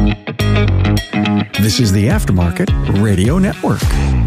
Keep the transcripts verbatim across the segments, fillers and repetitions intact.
This is the Aftermarket Radio Network.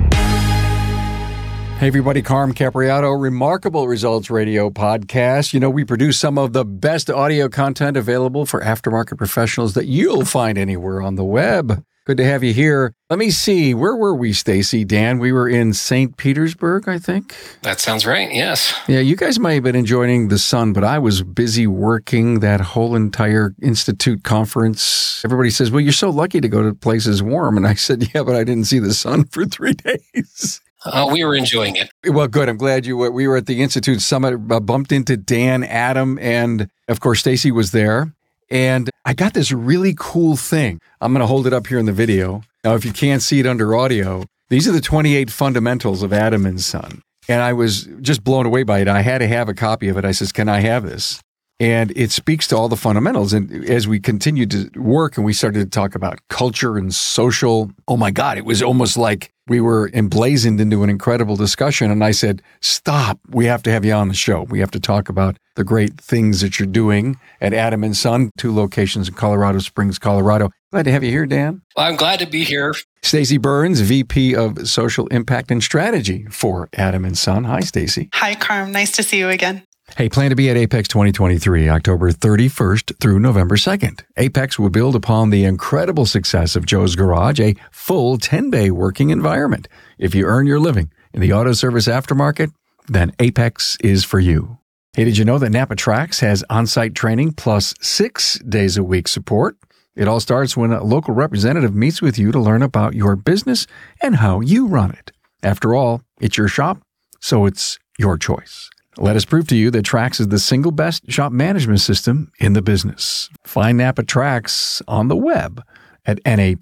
Hey everybody, Carm Capriato, Remarkable Results Radio Podcast. You know, we produce some of the best audio content available for aftermarket professionals that you'll find anywhere on the web. Good to have you here. Let me see, where were we, Stacy? Dan, we were in Saint Petersburg, I think? That sounds right, yes. Yeah, you guys might have been enjoying the sun, but I was busy working that whole entire Institute conference. Everybody says, well, you're so lucky to go to places warm. And I said, yeah, but I didn't see the sun for three days. Uh, we were enjoying it. Well, good. I'm glad you were. We were at the Institute Summit, uh, bumped into Dan, Adam, and of course, Stacy was there. And I got this really cool thing. I'm going to hold it up here in the video. Now, if you can't see it under audio, these are the twenty-eight fundamentals of Adam and Son. And I was just blown away by it. I had to have a copy of it. I says, can I have this? And it speaks to all the fundamentals. And as we continued to work and we started to talk about culture and social, oh my God, it was almost like we were emblazoned into an incredible discussion. And I said, stop, we have to have you on the show. We have to talk about the great things that you're doing at Adam and Son, two locations in Colorado Springs, Colorado. Glad to have you here, Dan. Well, I'm glad to be here. Stacy Burns, V P of Social Impact and Strategy for Adam and Son. Hi, Stacy. Hi, Carm. Nice to see you again. Hey, plan to be at Apex twenty twenty-three, October thirty-first through November second. Apex will build upon the incredible success of Joe's Garage, a full ten-bay working environment. If you earn your living in the auto service aftermarket, then Apex is for you. Hey, did you know that Napa Tracks has on-site training plus six days a week support? It all starts when a local representative meets with you to learn about your business and how you run it. After all, it's your shop, so it's your choice. Let us prove to you that Trax is the single best shop management system in the business. Find Napa Trax on the web at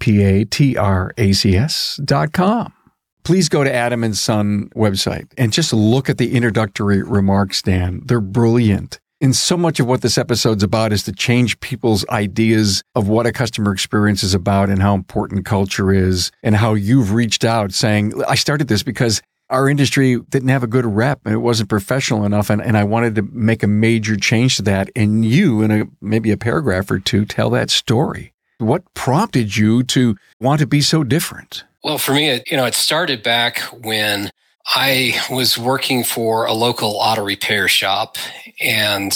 napatracs dot com. Please go to Adam and Son website and just look at the introductory remarks, Dan. They're brilliant. And so much of what this episode's about is to change people's ideas of what a customer experience is about and how important culture is and how you've reached out saying, I started this because our industry didn't have a good rep and it wasn't professional enough. And, and I wanted to make a major change to that. And you, in a maybe a paragraph or two, tell that story. What prompted you to want to be so different? Well, for me, it, you know, it started back when I was working for a local auto repair shop, and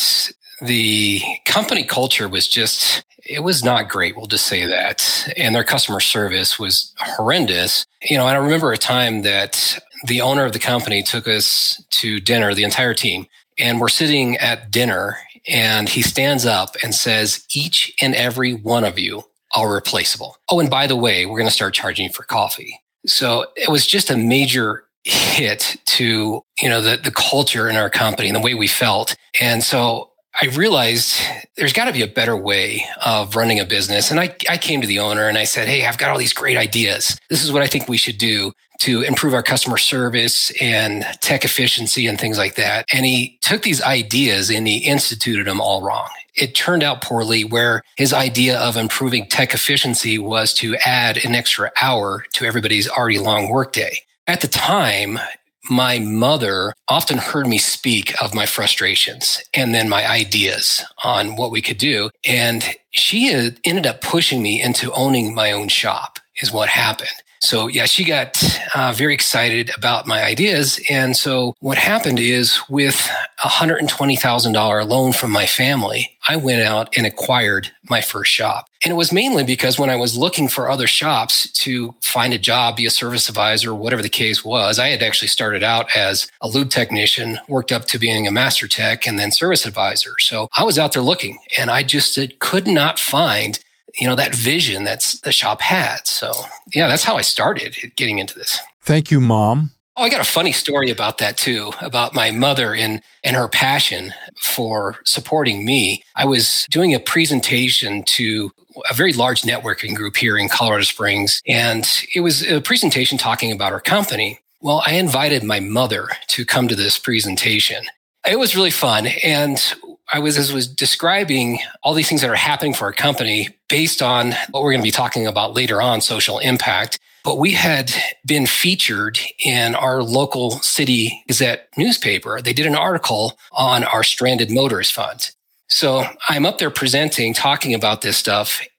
the company culture was just, it was not great. We'll just say that. And their customer service was horrendous. You know, and I remember a time that the owner of the company took us to dinner, the entire team, and we're sitting at dinner, and he stands up and says, each and every one of you are replaceable. Oh, and by the way, we're going to start charging you for coffee. So it was just a major hit to, you know, the, the culture in our company and the way we felt. And so I realized there's got to be a better way of running a business. And I, I came to the owner and I said, hey, I've got all these great ideas. This is what I think we should do to improve our customer service and tech efficiency and things like that. And he took these ideas and he instituted them all wrong. It turned out poorly, where his idea of improving tech efficiency was to add an extra hour to everybody's already long workday. At the time, my mother often heard me speak of my frustrations and then my ideas on what we could do. And she ended up pushing me into owning my own shop is what happened. So yeah, she got uh, very excited about my ideas. And so what happened is with a one hundred twenty thousand dollars loan from my family, I went out and acquired my first shop. And it was mainly because when I was looking for other shops to find a job, be a service advisor, whatever the case was, I had actually started out as a lube technician, worked up to being a master tech and then service advisor. So I was out there looking and I just could not find you know, that vision that's the shop had. So yeah, that's how I started getting into this. Thank you, Mom. Oh, I got a funny story about that too, about my mother and, and her passion for supporting me. I was doing a presentation to a very large networking group here in Colorado Springs, and it was a presentation talking about our company. Well, I invited my mother to come to this presentation. It was really fun. And I was, as was describing all these things that are happening for our company based on what we're going to be talking about later on, social impact. But we had been featured in our local city Gazette newspaper. They did an article on our stranded motorist fund. So I'm up there presenting, talking about this stuff.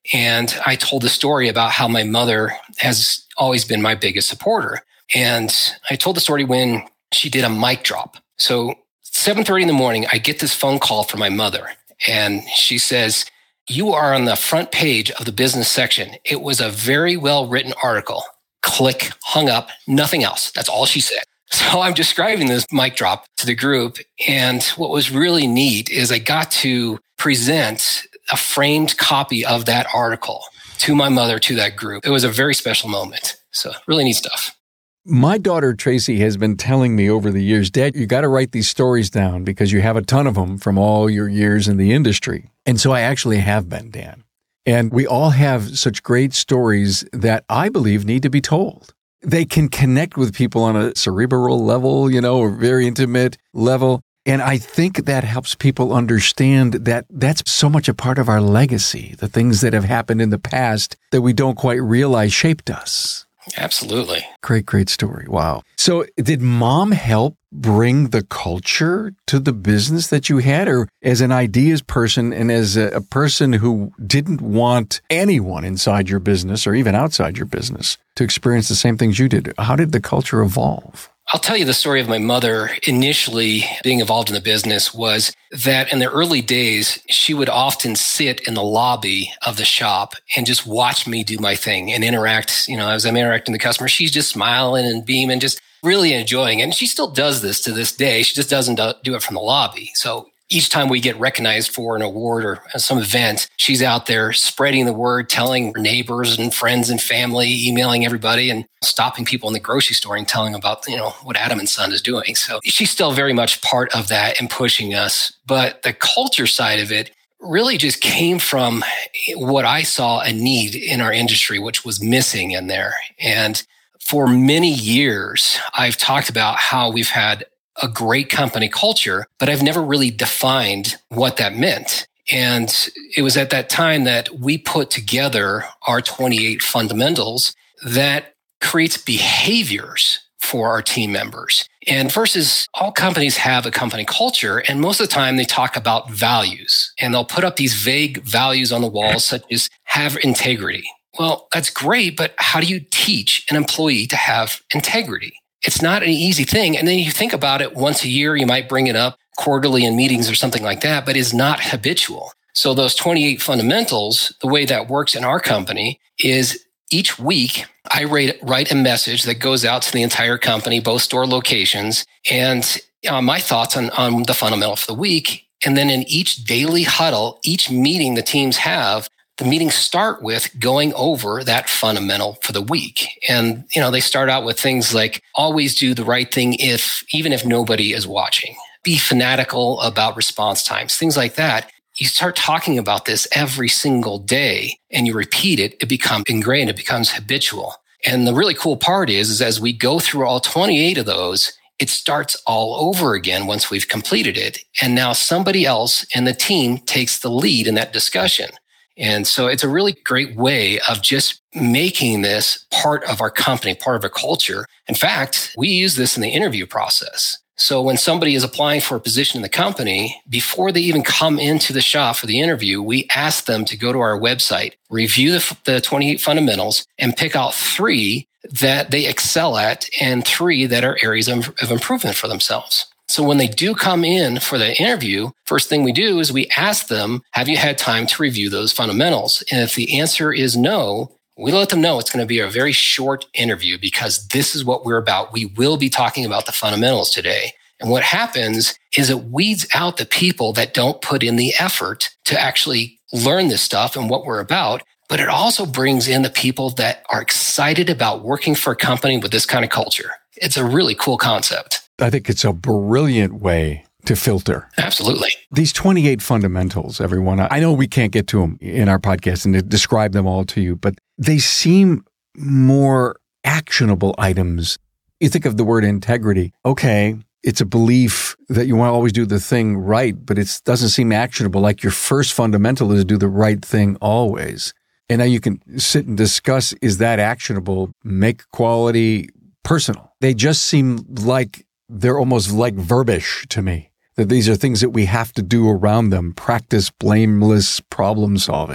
And I told the story about how my mother has always been my biggest supporter. And I told the story when she did a mic drop. So seven thirty in the morning, I get this phone call from my mother. And she says, "You are on the front page of the business section. It was a very well-written article." Click, hung up, nothing else. That's all she said. So I'm describing this mic drop to the group. And what was really neat is I got to present a framed copy of that article to my mother, to that group. It was a very special moment. So really neat stuff. My daughter, Tracy, has been telling me over the years, "Dad, you got to write these stories down because you have a ton of them from all your years in the industry." And so I actually have been, Dan. And we all have such great stories that I believe need to be told. They can connect with people on a cerebral level, you know, a very intimate level. And I think that helps people understand that that's so much a part of our legacy, the things that have happened in the past that we don't quite realize shaped us. Absolutely. Great, great story. Wow. So did Mom help bring the culture to the business that you had? Or as an ideas person and as a, a person who didn't want anyone inside your business or even outside your business to experience the same things you did, how did the culture evolve? I'll tell you the story of my mother initially being involved in the business was that in the early days, she would often sit in the lobby of the shop and just watch me do my thing and interact. You know, as I'm interacting with the customer, she's just smiling and beaming, just really enjoying it. And she still does this to this day. She just doesn't do it from the lobby. So each time we get recognized for an award or some event, she's out there spreading the word, telling her neighbors and friends and family, emailing everybody and stopping people in the grocery store and telling them about, you know, what Adam and Son is doing. So she's still very much part of that and pushing us. But the culture side of it really just came from what I saw a need in our industry, which was missing in there. And for many years, I've talked about how we've had a great company culture, but I've never really defined what that meant. And it was at that time that we put together our twenty-eight fundamentals that creates behaviors for our team members. And versus all companies have a company culture, and most of the time they talk about values, and they'll put up these vague values on the walls, such as have integrity. Well, that's great, but how do you teach an employee to have integrity? It's not an easy thing. And then you think about it once a year, you might bring it up quarterly in meetings or something like that, but it's not habitual. So those twenty-eight fundamentals, the way that works in our company is each week I write, write a message that goes out to the entire company, both store locations, and uh, my thoughts on, on the fundamental for the week. And then in each daily huddle, each meeting the teams have, the meetings start with going over that fundamental for the week. And, you know, they start out with things like always do the right thing if, even if nobody is watching. Be fanatical about response times, things like that. You start talking about this every single day and you repeat it, it becomes ingrained, it becomes habitual. And the really cool part is, is as we go through all twenty-eight of those, it starts all over again once we've completed it. And now somebody else in the team takes the lead in that discussion. And so it's a really great way of just making this part of our company, part of our culture. In fact, we use this in the interview process. So when somebody is applying for a position in the company, before they even come into the shop for the interview, we ask them to go to our website, review the, the twenty-eight fundamentals, and pick out three that they excel at and three that are areas of, of improvement for themselves. So when they do come in for the interview, first thing we do is we ask them, have you had time to review those fundamentals? And if the answer is no, we let them know it's going to be a very short interview because this is what we're about. We will be talking about the fundamentals today. And what happens is it weeds out the people that don't put in the effort to actually learn this stuff and what we're about. But it also brings in the people that are excited about working for a company with this kind of culture. It's a really cool concept. I think it's a brilliant way to filter. Absolutely. These twenty-eight fundamentals, everyone, I know we can't get to them in our podcast and to describe them all to you, but they seem more actionable items. You think of the word integrity. Okay, it's a belief that you want to always do the thing right, but it doesn't seem actionable. Like your first fundamental is do the right thing always. And now you can sit and discuss, is that actionable? Make quality personal. They just seem like they're almost like verbiage to me, that these are things that we have to do around them. Practice blameless problem solving.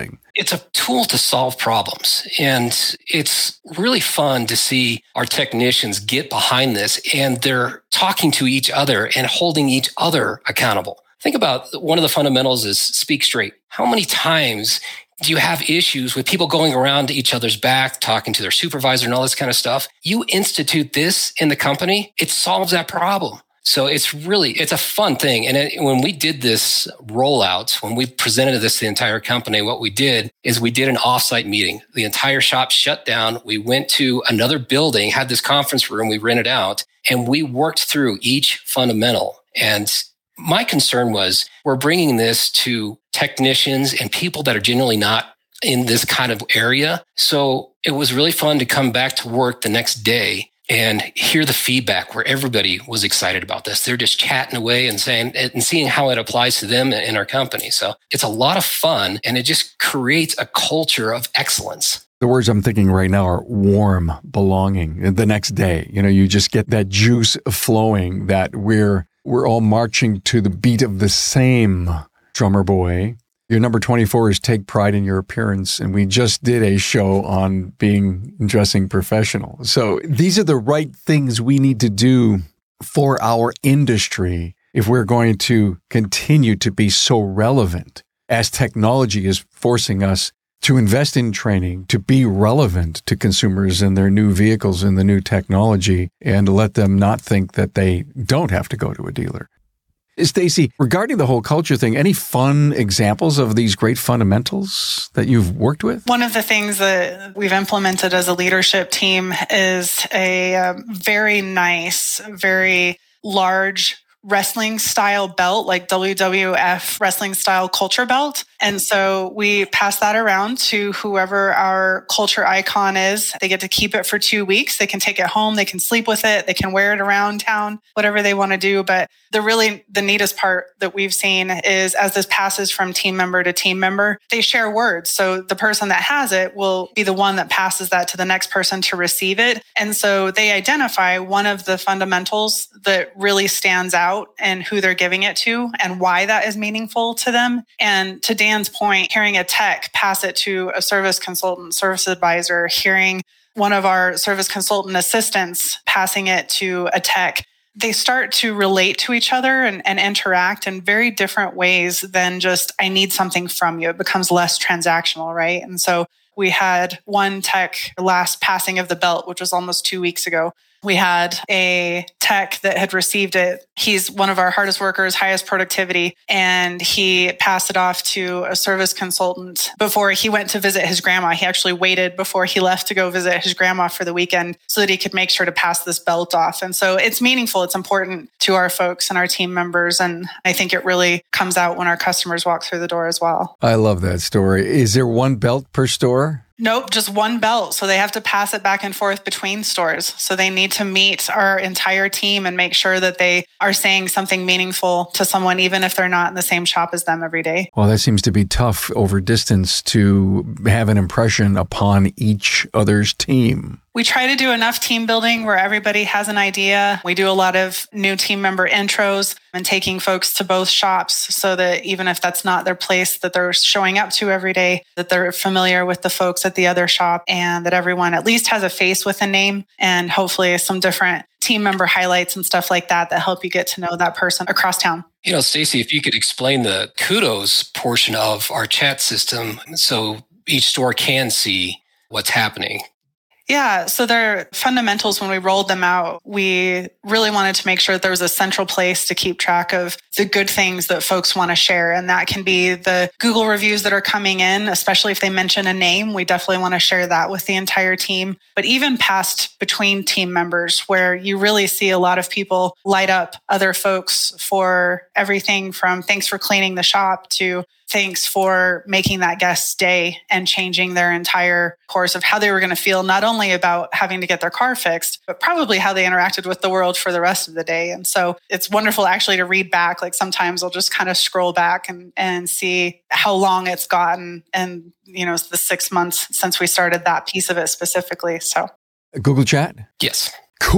it's a tool to solve problems. And it's really fun to see our technicians get behind this, and they're talking to each other and holding each other accountable. Think about one of the fundamentals is speak straight. How many times do you have issues with people going around to each other's back, talking to their supervisor and all this kind of stuff? You institute this in the company, it solves that problem. So it's really, it's a fun thing. And it, when we did this rollout, when we presented this to the entire company, what we did is we did an offsite meeting. The entire shop shut down. We went to another building, had this conference room we rented out, and we worked through each fundamental. And my concern was we're bringing this to technicians and people that are generally not in this kind of area. So it was really fun to come back to work the next day and hear the feedback where everybody was excited about this. They're just chatting away and saying and seeing how it applies to them in our company. So it's a lot of fun, and it just creates a culture of excellence. The words I'm thinking right now are warm belonging. The next day, you know, you just get that juice flowing that we're we're all marching to the beat of the same drummer boy. Your number twenty-four is take pride in your appearance. And we just did a show on being dressing professional. So these are the right things we need to do for our industry if we're going to continue to be so relevant, as technology is forcing us to invest in training, to be relevant to consumers and their new vehicles and the new technology, and to let them not think that they don't have to go to a dealer. Stacy, regarding the whole culture thing, any fun examples of these great fundamentals that you've worked with? One of the things that we've implemented as a leadership team is a um, very nice, very large wrestling style belt, like W W F wrestling style culture belt. And so we pass that around to whoever our culture icon is. They get to keep it for two weeks. They can take it home. They can sleep with it. They can wear it around town, whatever they want to do. But the really, the neatest part that we've seen is as this passes from team member to team member, they share words. So the person that has it will be the one that passes that to the next person to receive it. And so they identify one of the fundamentals that really stands out and who they're giving it to and why that is meaningful to them. And to Dan's point, hearing a tech pass it to a service consultant, service advisor, hearing one of our service consultant assistants passing it to a tech, they start to relate to each other and, and interact in very different ways than just, I need something from you. It becomes less transactional, right? And so we had one tech last passing of the belt, which was almost two weeks ago. We had a tech that had received it. He's one of our hardest workers, highest productivity, and he passed it off to a service consultant before he went to visit his grandma. He actually waited before he left to go visit his grandma for the weekend so that he could make sure to pass this belt off. And so it's meaningful. It's important to our folks and our team members. And I think it really comes out when our customers walk through the door as well. I love that story. Is there one belt per store? Nope, just one belt. So they have to pass it back and forth between stores. So they need to meet our entire team and make sure that they are saying something meaningful to someone, even if they're not in the same shop as them every day. Well, that seems to be tough over distance to have an impression upon each other's team. We try to do enough team building where everybody has an idea. We do a lot of new team member intros and taking folks to both shops so that even if that's not their place that they're showing up to every day, that they're familiar with the folks at the other shop and that everyone at least has a face with a name and hopefully some different team member highlights and stuff like that that help you get to know that person across town. You know, Stacy, if you could explain the kudos portion of our chat system so each store can see what's happening. Yeah, so their fundamentals, when we rolled them out, we really wanted to make sure that there was a central place to keep track of the good things that folks want to share. And that can be the Google reviews that are coming in, especially if they mention a name. We definitely want to share that with the entire team. But even past between team members, where you really see a lot of people light up other folks for everything from thanks for cleaning the shop to thanks for making that guest's day and changing their entire course of how they were going to feel, not only about having to get their car fixed, but probably how they interacted with the world for the rest of the day. And so it's wonderful actually to read back. Like sometimes I'll just kind of scroll back and, and see how long it's gotten. And, you know, it's the six months since we started that piece of it specifically. So Google Chat? Yes. Cool.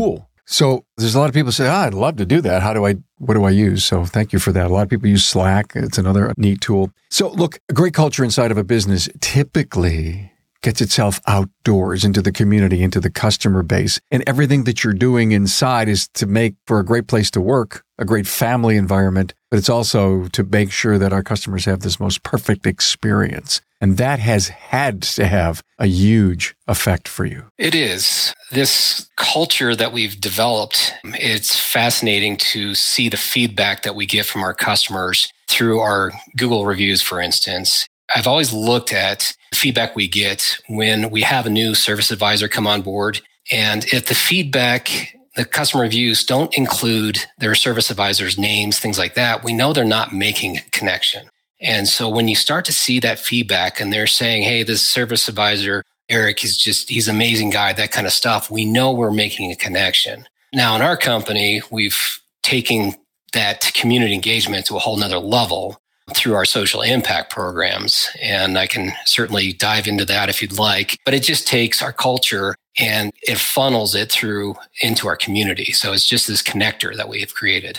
So there's a lot of people say, oh, I'd love to do that. How do I, what do I use? So thank you for that. A lot of people use Slack. It's another neat tool. So look, a great culture inside of a business typically gets itself outdoors into the community, into the customer base. And everything that you're doing inside is to make for a great place to work, a great family environment, but it's also to make sure that our customers have this most perfect experience. And that has had to have a huge effect for you. It is. This culture that we've developed, it's fascinating to see the feedback that we get from our customers through our Google reviews, for instance. I've always looked at the feedback we get when we have a new service advisor come on board. And if the feedback, the customer reviews don't include their service advisor's names, things like that, we know they're not making a connection. And so when you start to see that feedback and they're saying, hey, this service advisor, Eric, is just, he's an amazing guy, that kind of stuff, we know we're making a connection. Now in our company, we've taken that community engagement to a whole nother level through our social impact programs. And I can certainly dive into that if you'd like, but it just takes our culture and it funnels it through into our community. So it's just this connector that we have created.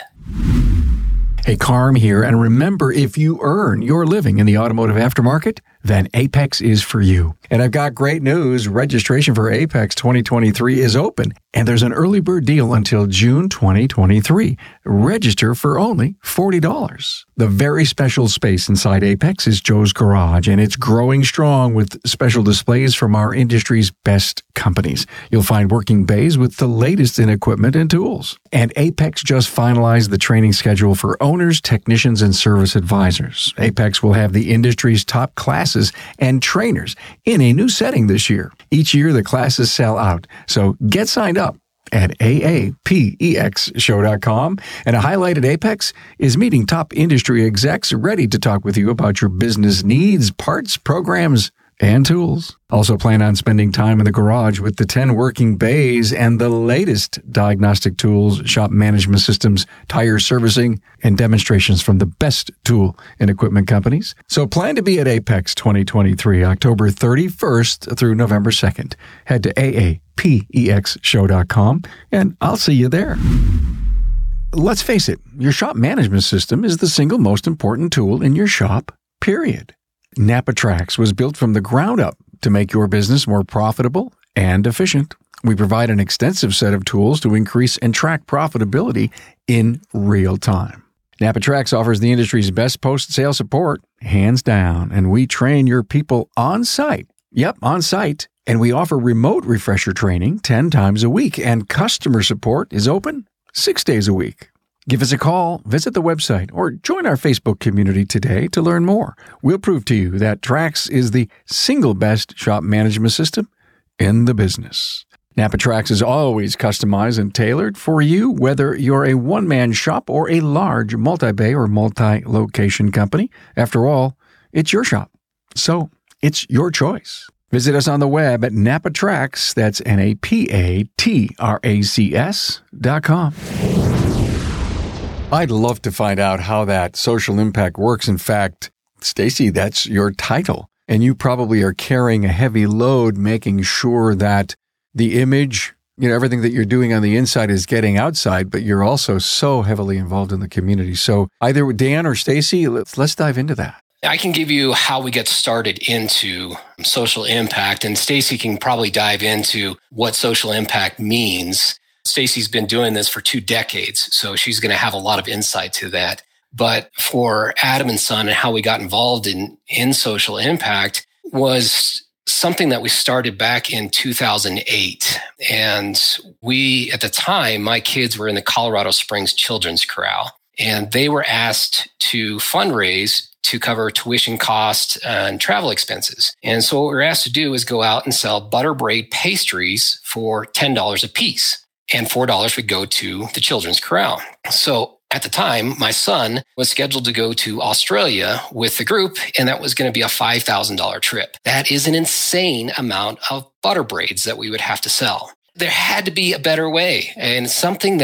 Hey, Carm here. And remember, if you earn your living in the automotive aftermarket, then Apex is for you. And I've got great news. Registration for Apex twenty twenty-three is open, and there's an early bird deal until June twenty twenty-three. Register for only forty dollars. The very special space inside Apex is Joe's Garage, and it's growing strong with special displays from our industry's best companies. You'll find working bays with the latest in equipment and tools. And Apex just finalized the training schedule for owners, technicians, and service advisors. Apex will have the industry's top classes and trainers in a new setting this year. Each year, the classes sell out. So get signed up at A A P E X show dot com. And a highlight at Apex is meeting top industry execs ready to talk with you about your business needs, parts, programs, and tools. Also plan on spending time in the garage with the ten working bays and the latest diagnostic tools, shop management systems, tire servicing, and demonstrations from the best tool and equipment companies. So plan to be at Apex twenty twenty-three, October thirty-first through November second. Head to A A P E X show dot com and I'll see you there. Let's face it, your shop management system is the single most important tool in your shop, period. NapaTrax was built from the ground up to make your business more profitable and efficient. We provide an extensive set of tools to increase and track profitability in real time. NapaTrax offers the industry's best post-sale support, hands down, and we train your people on site. Yep, on site. And we offer remote refresher training ten times a week, and customer support is open six days a week. Give us a call, visit the website, or join our Facebook community today to learn more. We'll prove to you that Trax is the single best shop management system in the business. NapaTrax is always customized and tailored for you, whether you're a one-man shop or a large multi-bay or multi-location company. After all, it's your shop, so it's your choice. Visit us on the web at NapaTrax, that's N A P A T R A C S dot com. I'd love to find out how that social impact works. In fact, Stacy, that's your title. And you probably are carrying a heavy load, making sure that the image, you know, everything that you're doing on the inside is getting outside, but you're also so heavily involved in the community. So either Dan or Stacy, let's, let's dive into that. I can give you how we get started into social impact, and Stacy can probably dive into what social impact means. Stacy's been doing this for two decades, so she's going to have a lot of insight to that. But for Adam and Son and how we got involved in, in social impact was something that we started back in two thousand eight. And we, at the time, my kids were in the Colorado Springs Children's Corral, and they were asked to fundraise to cover tuition costs and travel expenses. And so what we were asked to do is go out and sell butter braid pastries for ten dollars a piece. And four dollars would go to the Children's Corral. So at the time, my son was scheduled to go to Australia with the group, and that was going to be a five thousand dollars trip. That is an insane amount of butter braids that we would have to sell. There had to be a better way, and something that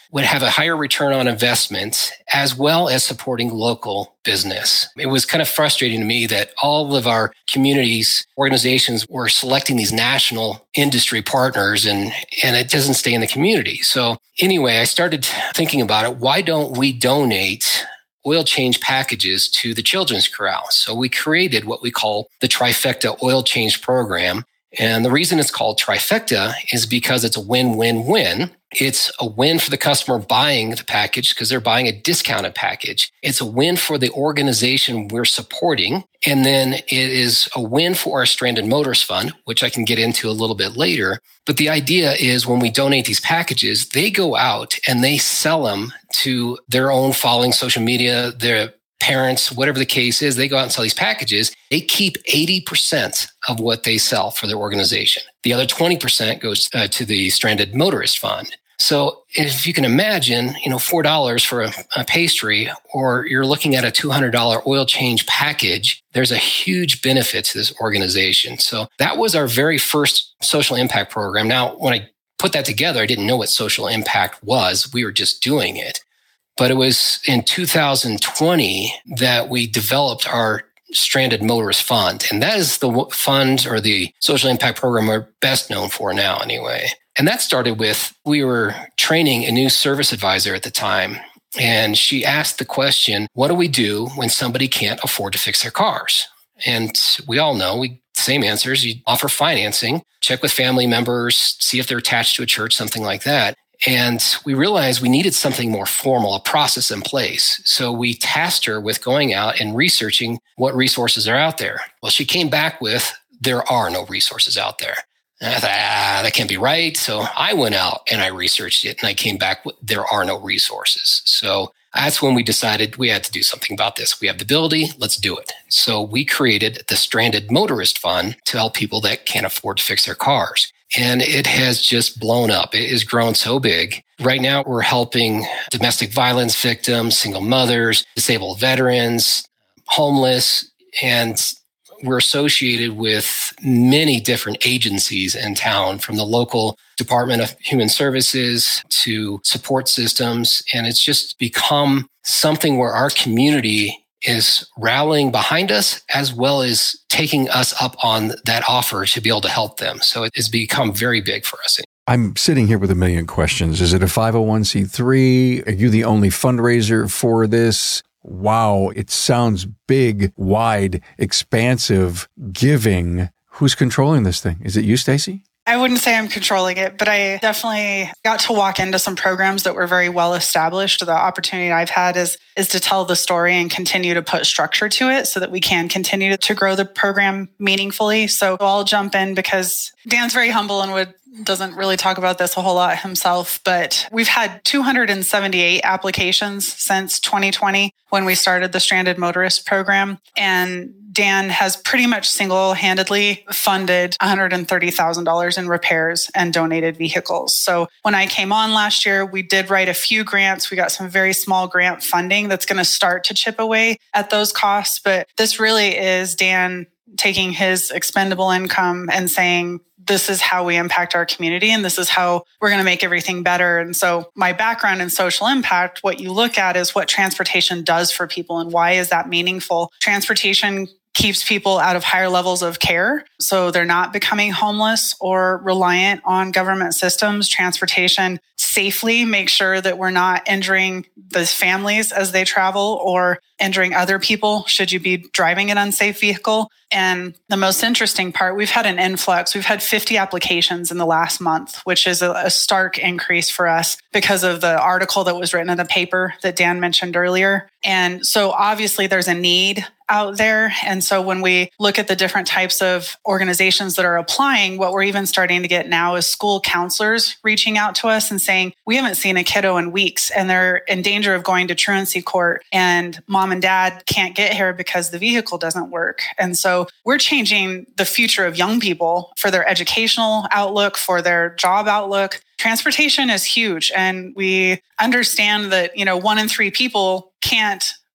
would have a higher return on investment as well as supporting local business. It was kind of frustrating to me that all of our communities, organizations were selecting these national industry partners and, and it doesn't stay in the community. So anyway, I started thinking about it. Why don't we donate oil change packages to the Children's Corral? So we created what we call the Trifecta Oil Change Program. And the reason it's called Trifecta is because it's a win-win-win. It's a win for the customer buying the package because they're buying a discounted package. It's a win for the organization we're supporting. And then it is a win for our Stranded Motorists Fund, which I can get into a little bit later. But the idea is when we donate these packages, they go out and they sell them to their own following, social media, their parents, whatever the case is. They go out and sell these packages. They keep eighty percent of what they sell for their organization. The other twenty percent goes uh, to the Stranded Motorist Fund. So if you can imagine, you know, four dollars for a, a pastry, or you're looking at a two hundred dollars oil change package, there's a huge benefit to this organization. So that was our very first social impact program. Now, when I put that together, I didn't know what social impact was. We were just doing it. But it was in two thousand twenty that we developed our Stranded Motorist Fund. And that is the fund or the social impact program we're best known for now anyway. And that started with, we were training a new service advisor at the time. And she asked the question, what do we do when somebody can't afford to fix their cars? And we all know, we same answers. You offer financing, check with family members, see if they're attached to a church, something like that. And we realized we needed something more formal, a process in place. So we tasked her with going out and researching what resources are out there. Well, she came back with, there are no resources out there. And I thought, ah, that can't be right. So I went out and I researched it and I came back with, there are no resources. So that's when we decided we had to do something about this. We have the ability, let's do it. So we created the Stranded Motorist Fund to help people that can't afford to fix their cars. And it has just blown up. It has grown so big. Right now, we're helping domestic violence victims, single mothers, disabled veterans, homeless, and we're associated with many different agencies in town, from the local Department of Human Services to support systems. And it's just become something where our community is rallying behind us, as well as taking us up on that offer to be able to help them. So it has become very big for us. I'm sitting here with a million questions. Is it a five oh one c three? Are you the only fundraiser for this? Wow, it sounds big, wide, expansive, giving. Who's controlling this thing? Is it you, Stacy? I wouldn't say I'm controlling it, but I definitely got to walk into some programs that were very well established. The opportunity I've had is, is to tell the story and continue to put structure to it so that we can continue to grow the program meaningfully. So I'll jump in because Dan's very humble and would doesn't really talk about this a whole lot himself, but we've had two hundred seventy-eight applications since twenty twenty when we started the Stranded Motorist program. And Dan has pretty much single-handedly funded one hundred thirty thousand dollars in repairs and donated vehicles. So when I came on last year, we did write a few grants. We got some very small grant funding that's going to start to chip away at those costs. But this really is Dan taking his expendable income and saying, this is how we impact our community and this is how we're going to make everything better. And so my background in social impact, what you look at is what transportation does for people and why is that meaningful. Transportation keeps people out of higher levels of care, so they're not becoming homeless or reliant on government systems. Transportation safely makes sure that we're not injuring the families as they travel or injuring other people should you be driving an unsafe vehicle. And the most interesting part, we've had an influx. We've had fifty applications in the last month, which is a, a stark increase for us because of the article that was written in the paper that Dan mentioned earlier. And so obviously there's a need out there. And so when we look at the different types of organizations that are applying, what we're even starting to get now is school counselors reaching out to us and saying, we haven't seen a kiddo in weeks and they're in danger of going to truancy court and mom and dad can't get here because the vehicle doesn't work. And so we're changing the future of young people for their educational outlook, for their job outlook. Transportation is huge. And we understand that, you know, one in three people can't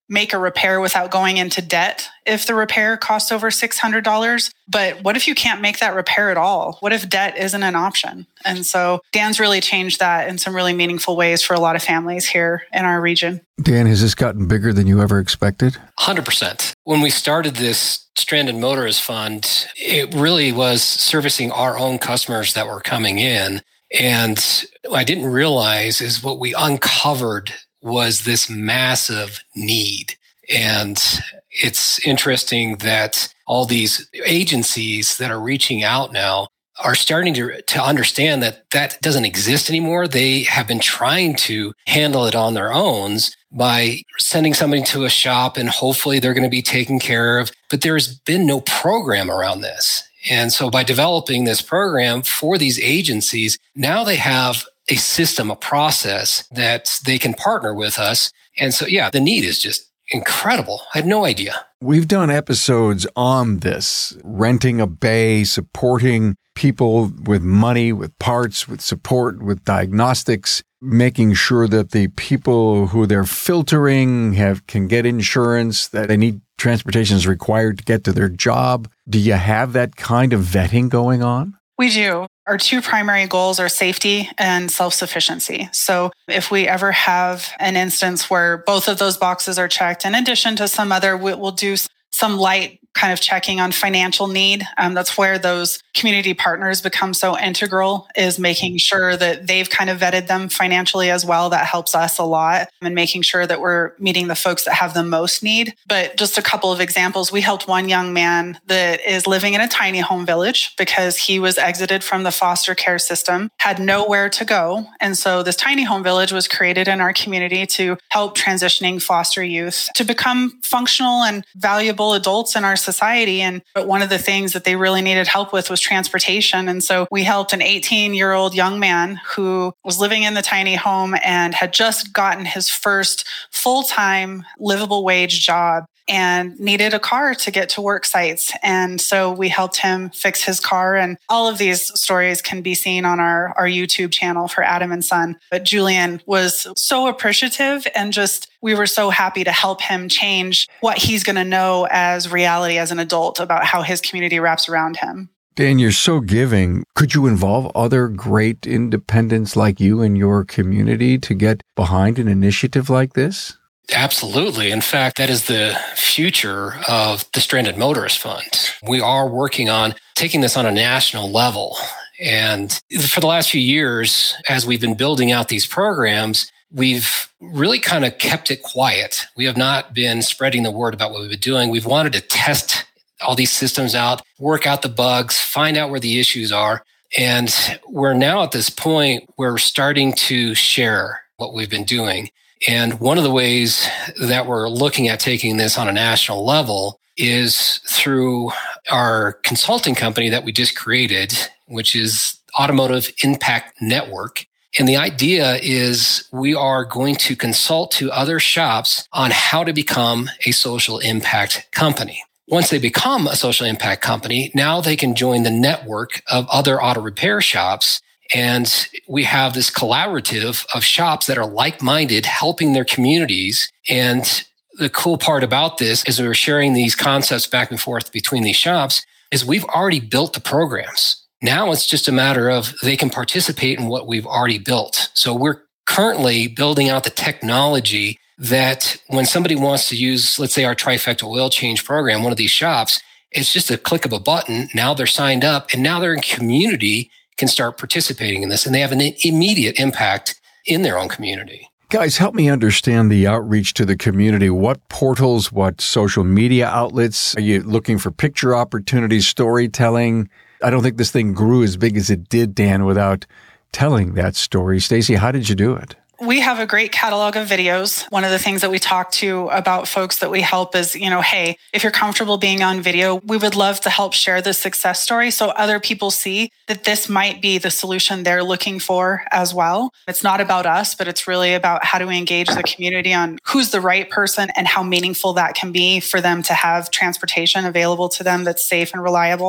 make a repair without going into debt if the repair costs over six hundred dollars. But what if you can't make that repair at all? What if debt isn't an option? And so Dan's really changed that in some really meaningful ways for a lot of families here in our region. Dan, has this gotten bigger than you ever expected? one hundred percent. When we started this Stranded Motorist Fund, it really was servicing our own customers that were coming in. And what I didn't realize is what we uncovered was this massive need. And it's interesting that all these agencies that are reaching out now are starting to, to understand that that doesn't exist anymore. They have been trying to handle it on their own by sending somebody to a shop and hopefully they're going to be taken care of. But there's been no program around this. And so by developing this program for these agencies, now they have a system, a process that they can partner with us. And so, yeah, the need is just incredible. I had no idea. We've done episodes on this, renting a bay, supporting people with money, with parts, with support, with diagnostics, making sure that the people who they're filtering have can get insurance, that they need transportation is required to get to their job. Do you have that kind of vetting going on? We do. Our two primary goals are safety and self-sufficiency. So if we ever have an instance where both of those boxes are checked, in addition to some other, we'll do some light kind of checking on financial need. Um, that's where those community partners become so integral, is making sure that they've kind of vetted them financially as well. That helps us a lot, and making sure that we're meeting the folks that have the most need. But just a couple of examples, we helped one young man that is living in a tiny home village because he was exited from the foster care system, had nowhere to go. And so this tiny home village was created in our community to help transitioning foster youth to become functional and valuable adults in our society. And but one of the things that they really needed help with was transportation. And so we helped an eighteen-year-old young man who was living in the tiny home and had just gotten his first full-time livable wage job and needed a car to get to work sites. And so we helped him fix his car. And all of these stories can be seen on our, our YouTube channel for Adam and Son. But Julian was so appreciative, and just, we were so happy to help him change what he's going to know as reality as an adult about how his community wraps around him. Dan, you're so giving. Could you involve other great independents like you in your community to get behind an initiative like this? Absolutely. In fact, that is the future of the Stranded Motorist Fund. We are working on taking this on a national level. And for the last few years, as we've been building out these programs, we've really kind of kept it quiet. We have not been spreading the word about what we've been doing. We've wanted to test all these systems out, work out the bugs, find out where the issues are. And we're now at this point where we're starting to share what we've been doing. And one of the ways that we're looking at taking this on a national level is through our consulting company that we just created, which is Automotive Impact Network. And the idea is we are going to consult to other shops on how to become a social impact company. Once they become a social impact company, now they can join the network of other auto repair shops. And we have this collaborative of shops that are like-minded, helping their communities. And the cool part about this is we're sharing these concepts back and forth between these shops is we've already built the programs. Now it's just a matter of they can participate in what we've already built. So we're currently building out the technology that when somebody wants to use, let's say, our Trifecta oil change program, one of these shops, it's just a click of a button. Now they're signed up, and now they're in community, can start participating in this, and they have an immediate impact in their own community. Guys, help me understand the outreach to the community. What portals, what social media outlets? Are you looking for picture opportunities, storytelling? I don't think this thing grew as big as it did, Dan, without telling that story. Stacey, how did you do it? We have a great catalog of videos. One of the things that we talk to about folks that we help is, you know, hey, if you're comfortable being on video, we would love to help share the success story so other people see that this might be the solution they're looking for as well. It's not about us, but it's really about how do we engage the community on who's the right person and how meaningful that can be for them to have transportation available to them that's safe and reliable.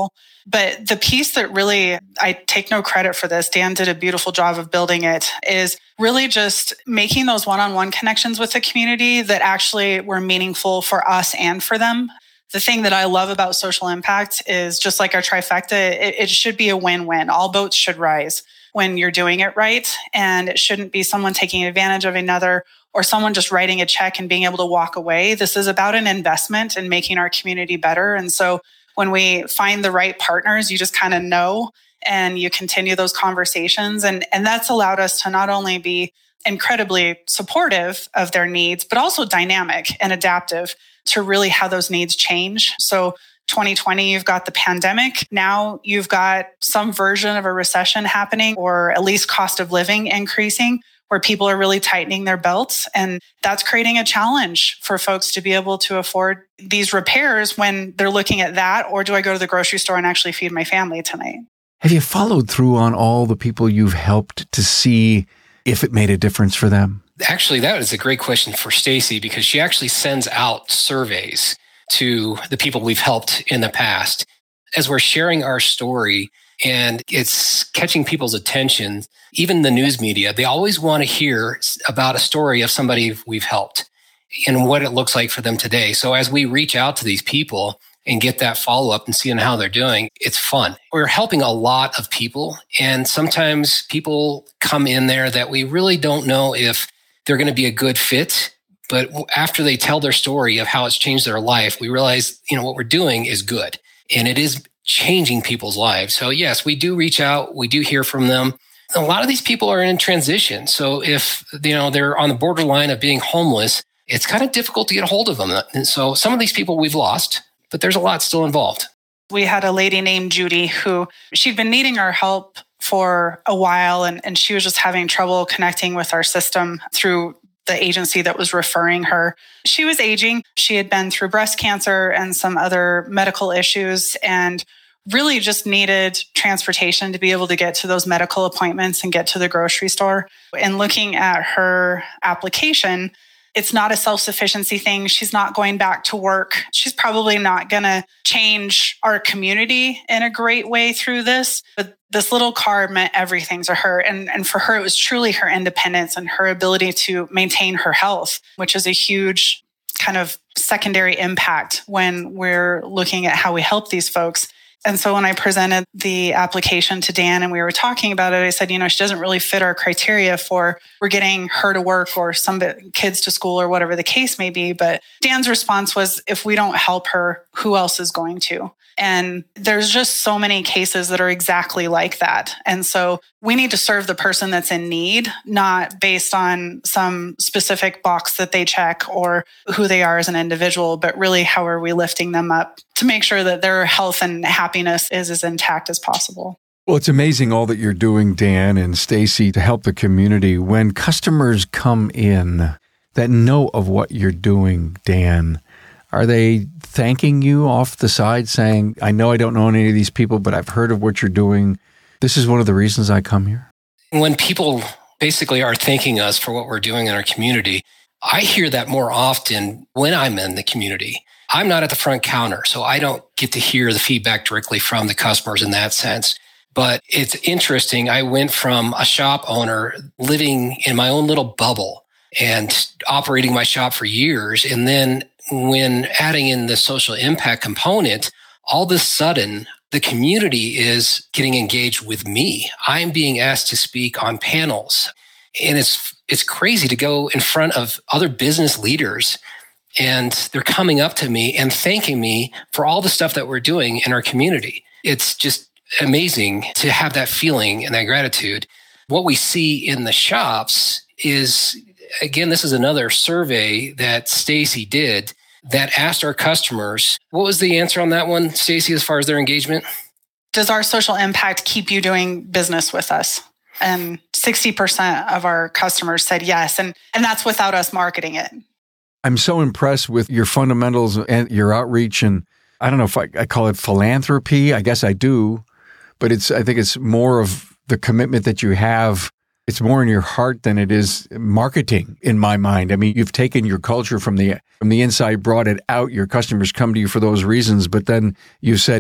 But the piece that really, I take no credit for this, Dan did a beautiful job of building it, is really just making those one-on-one connections with the community that actually were meaningful for us and for them. The thing that I love about social impact is just like our trifecta, it, it should be a win-win. All boats should rise when you're doing it right. And it shouldn't be someone taking advantage of another or someone just writing a check and being able to walk away. This is about an investment in making our community better. And so when we find the right partners, you just kind of know and you continue those conversations. And, and that's allowed us to not only be incredibly supportive of their needs, but also dynamic and adaptive to really how those needs change. So twenty twenty, you've got the pandemic. Now you've got some version of a recession happening, or at least cost of living increasing, where people are really tightening their belts. And that's creating a challenge for folks to be able to afford these repairs when they're looking at that, or do I go to the grocery store and actually feed my family tonight? Have you followed through on all the people you've helped to see if it made a difference for them? Actually, that is a great question for Stacy, because she actually sends out surveys to the people we've helped in the past. As we're sharing our story and it's catching people's attention, even the news media, they always want to hear about a story of somebody we've helped and what it looks like for them today. So as we reach out to these people and get that follow-up and seeing how they're doing, it's fun. We're helping a lot of people, and sometimes people come in there that we really don't know if they're going to be a good fit. But after they tell their story of how it's changed their life, we realize, you know, what we're doing is good and it is changing people's lives. So yes, we do reach out. We do hear from them. A lot of these people are in transition. So if, you know, they're on the borderline of being homeless, it's kind of difficult to get a hold of them. And so some of these people we've lost, but there's a lot still involved. We had a lady named Judy who she'd been needing our help for a while, and, and she was just having trouble connecting with our system through the agency that was referring her. She was aging. She had been through breast cancer and some other medical issues and really just needed transportation to be able to get to those medical appointments and get to the grocery store. And looking at her application, it's not a self-sufficiency thing. She's not going back to work. She's probably not going to change our community in a great way through this. But this little car meant everything to her. And, and for her, it was truly her independence and her ability to maintain her health, which is a huge kind of secondary impact when we're looking at how we help these folks. And so when I presented the application to Dan and we were talking about it, I said, you know, she doesn't really fit our criteria for we're getting her to work or some kids to school or whatever the case may be. But Dan's response was, if we don't help her, who else is going to? And there's just so many cases that are exactly like that. And so we need to serve the person that's in need, not based on some specific box that they check or who they are as an individual, but really how are we lifting them up to make sure that their health and happiness is as intact as possible. Well, it's amazing all that you're doing, Dan and Stacy, to help the community. When customers come in that know of what you're doing, Dan, are they thanking you off the side saying, I know I don't know any of these people, but I've heard of what you're doing. This is one of the reasons I come here? When people basically are thanking us for what we're doing in our community, I hear that more often when I'm in the community. I'm not at the front counter, so I don't get to hear the feedback directly from the customers in that sense. But it's interesting. I went from a shop owner living in my own little bubble and operating my shop for years. And then when adding in the social impact component, all of a sudden, the community is getting engaged with me. I'm being asked to speak on panels. And it's it's crazy to go in front of other business leaders and they're coming up to me and thanking me for all the stuff that we're doing in our community. It's just amazing to have that feeling and that gratitude. What we see in the shops is, again, this is another survey that Stacy did that asked our customers, what was the answer on that one, Stacy, as far as their engagement? Does our social impact keep you doing business with us? And sixty percent of our customers said yes. And, and that's without us marketing it. I'm so impressed with your fundamentals and your outreach. And I don't know if I, I call it philanthropy. I guess I do. But it's I think it's more of the commitment that you have. It's more in your heart than it is marketing in my mind. I mean, you've taken your culture from the from the inside, brought it out. Your customers come to you for those reasons. But then you said,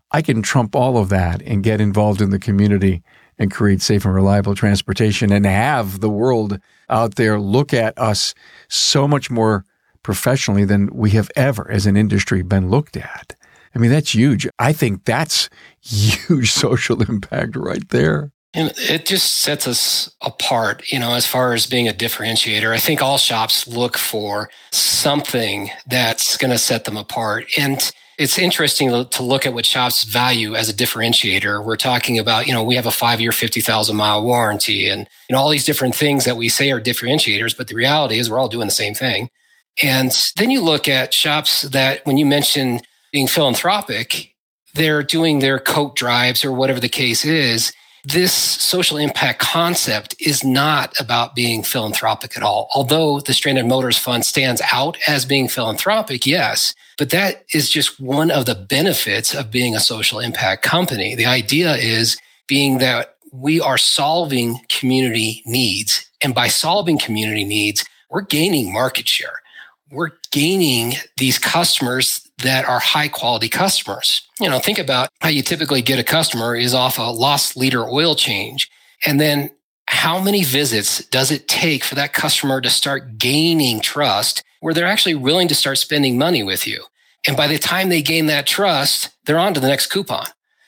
I can trump all of that and get involved in the community and create safe and reliable transportation and have the world out there look at us so much more professionally than we have ever as an industry been looked at. I mean, that's huge. I think that's huge social impact right there. And it just sets us apart, you know, as far as being a differentiator. I think all shops look for something that's going to set them apart. And it's interesting to look at what shops value as a differentiator. We're talking about, you know, we have a five-year, fifty thousand mile warranty and, you know, all these different things that we say are differentiators. But the reality is we're all doing the same thing. And then you look at shops that, when you mention being philanthropic, they're doing their coat drives or whatever the case is. This social impact concept is not about being philanthropic at all. Although the Stranded Motors Fund stands out as being philanthropic, yes, but that is just one of the benefits of being a social impact company. The idea is being that we are solving community needs. And by solving community needs, we're gaining market share. We're gaining these customers that are high quality customers. You know, think about how you typically get a customer is off a lost liter oil change. And then how many visits does it take for that customer to start gaining trust where they're actually willing to start spending money with you? And by the time they gain that trust, they're on to the next coupon.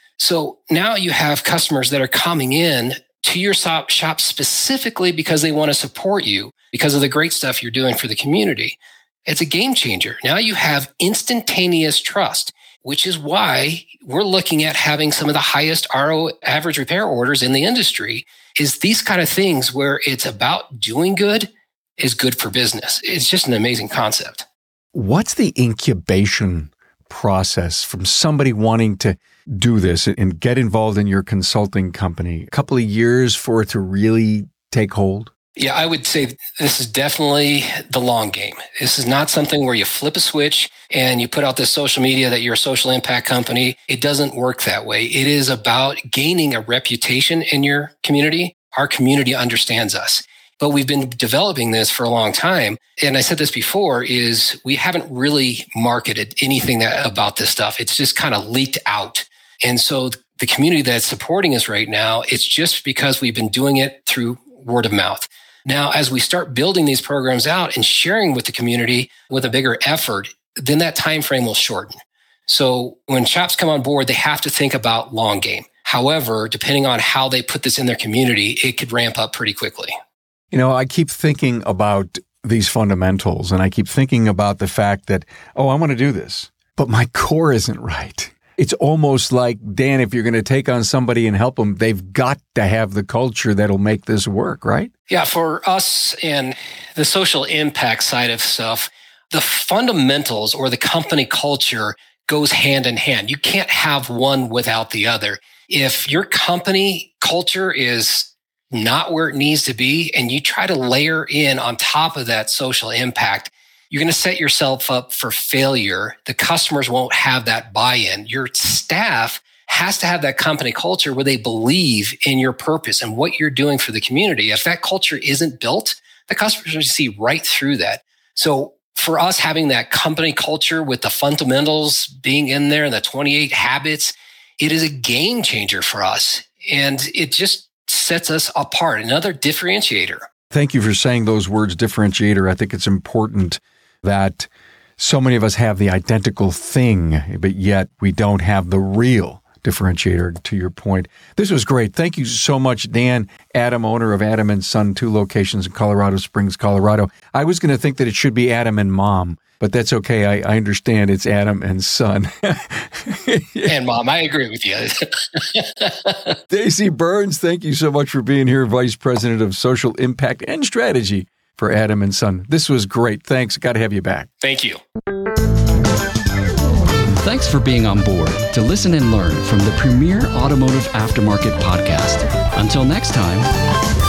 So now you have customers that are coming in to your shop specifically because they want to support you because of the great stuff you're doing for the community. It's a game changer. Now you have instantaneous trust, which is why we're looking at having some of the highest R O average repair orders in the industry. Is these kind of things where it's about doing good is good for business. It's just an amazing concept. What's the incubation process from somebody wanting to do this and get involved in your consulting company? A couple of years for it to really take hold? Yeah, I would say this is definitely the long game. This is not something where you flip a switch and you put out this social media that you're a social impact company. It doesn't work that way. It is about gaining a reputation in your community. Our community understands us. But we've been developing this for a long time. And I said this before, is we haven't really marketed anything that, about this stuff. It's just kind of leaked out. And so the community that's supporting us right now, it's just because we've been doing it through word of mouth. Now, as we start building these programs out and sharing with the community with a bigger effort, then that time frame will shorten. So when shops come on board, they have to think about long game. However, depending on how they put this in their community, it could ramp up pretty quickly. You know, I keep thinking about these fundamentals, and I keep thinking about the fact that, oh, I want to do this, but my core isn't right. It's almost like, Dan, if you're going to take on somebody and help them, they've got to have the culture that'll make this work, right? Yeah, for us and the social impact side of stuff, the fundamentals or the company culture goes hand in hand. You can't have one without the other. If your company culture is not where it needs to be and you try to layer in on top of that social impact, you're going to set yourself up for failure. The customers won't have that buy-in. Your staff has to have that company culture where they believe in your purpose and what you're doing for the community. If that culture isn't built, the customers will see right through that. So for us, having that company culture with the fundamentals being in there, the twenty-eight habits, it is a game changer for us. And it just sets us apart, another differentiator. Thank you for saying those words, differentiator. I think it's important that so many of us have the identical thing, but yet we don't have the real differentiator, to your point. This was great. Thank you so much, Dan Adam, owner of Adam and Son, two locations in Colorado Springs, Colorado. I was going to think that it should be Adam and Mom, but that's okay. I, I understand it's Adam and Son. And Mom, I agree with you. Stacy Burns, thank you so much for being here, Vice President of Social Impact and Strategy for Adam and Son. This was great. Thanks. Got to have you back. Thank you. Thanks for being on board to listen and learn from the premier automotive aftermarket podcast. Until next time.